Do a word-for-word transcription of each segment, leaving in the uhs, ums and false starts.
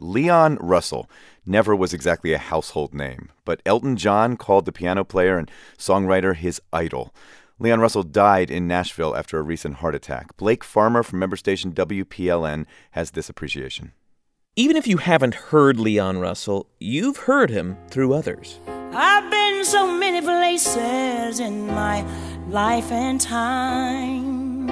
Leon Russell never was exactly a household name, but Elton John called the piano player and songwriter his idol. Leon Russell died in Nashville after a recent heart attack. Blake Farmer from member station W P L N has this appreciation. Even if you haven't heard Leon Russell, you've heard him through others. I've been so many places in my life and time.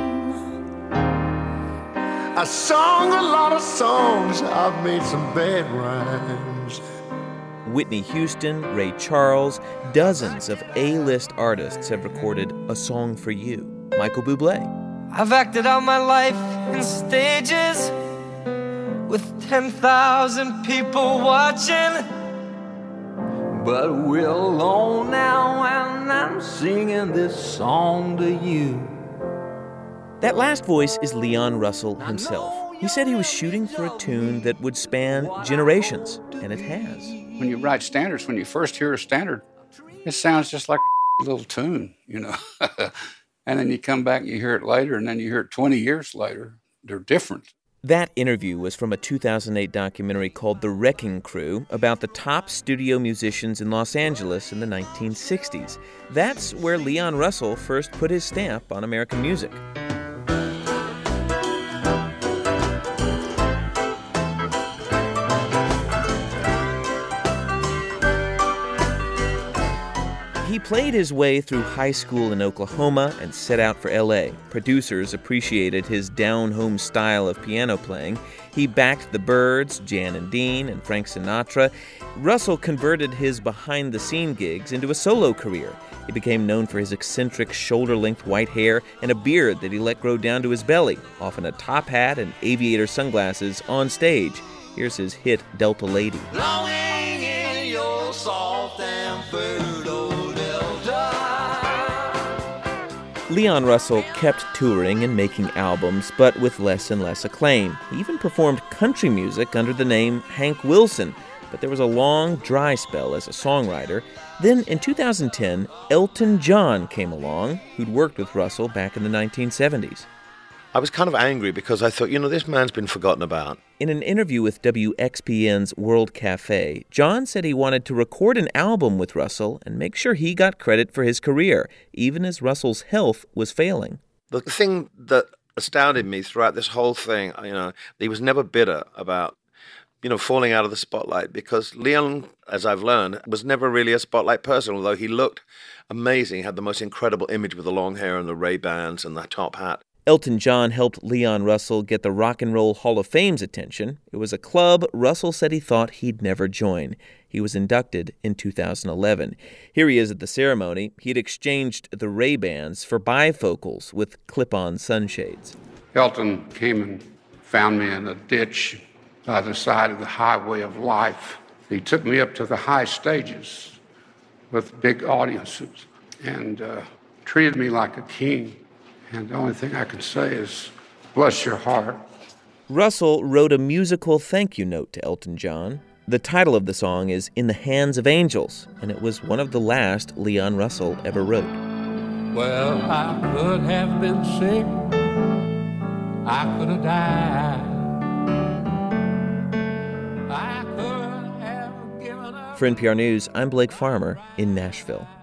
I sung a lot of songs, I've made some bad rhymes. Whitney Houston, Ray Charles, dozens of A-list artists have recorded A Song for You. Michael Bublé. I've acted out my life in stages with ten thousand people watching. But we're alone now and I'm singing this song to you. That last voice is Leon Russell himself. He said he was shooting for a tune that would span generations, and it has. When you write standards, when you first hear a standard, it sounds just like a little tune, you know. And then you come back and you hear it later, and then you hear it twenty years later. They're different. That interview was from a two thousand eight documentary called The Wrecking Crew about the top studio musicians in Los Angeles in the nineteen sixties. That's where Leon Russell first put his stamp on American music. He played his way through high school in Oklahoma and set out for L A. Producers appreciated his down-home style of piano playing. He backed the Byrds, Jan and Dean, and Frank Sinatra. Russell converted his behind-the-scene gigs into a solo career. He became known for his eccentric shoulder-length white hair and a beard that he let grow down to his belly, often a top hat and aviator sunglasses on stage. Here's his hit, Delta Lady. Longing in your soft and fertile Leon Russell kept touring and making albums, but with less and less acclaim. He even performed country music under the name Hank Wilson, but there was a long, dry spell as a songwriter. Then, in two thousand ten, Elton John came along, who'd worked with Russell back in the nineteen seventies. I was kind of angry because I thought, you know, this man's been forgotten about. In an interview with W X P N's World Cafe, John said he wanted to record an album with Russell and make sure he got credit for his career, even as Russell's health was failing. The thing that astounded me throughout this whole thing, you know, he was never bitter about, you know, falling out of the spotlight, because Leon, as I've learned, was never really a spotlight person, although he looked amazing, had the most incredible image with the long hair and the Ray-Bans and the top hat. Elton John helped Leon Russell get the Rock and Roll Hall of Fame's attention. It was a club Russell said he thought he'd never join. He was inducted in two thousand eleven. Here he is at the ceremony. He'd exchanged the Ray-Bans for bifocals with clip-on sunshades. Elton came and found me in a ditch by the side of the highway of life. He took me up to the high stages with big audiences and uh, treated me like a king. And the only thing I can say is, bless your heart. Russell wrote a musical thank you note to Elton John. The title of the song is In the Hands of Angels, and it was one of the last Leon Russell ever wrote. Well, I could have been sick. I could have died. I could have given up. For N P R News, I'm Blake Farmer in Nashville.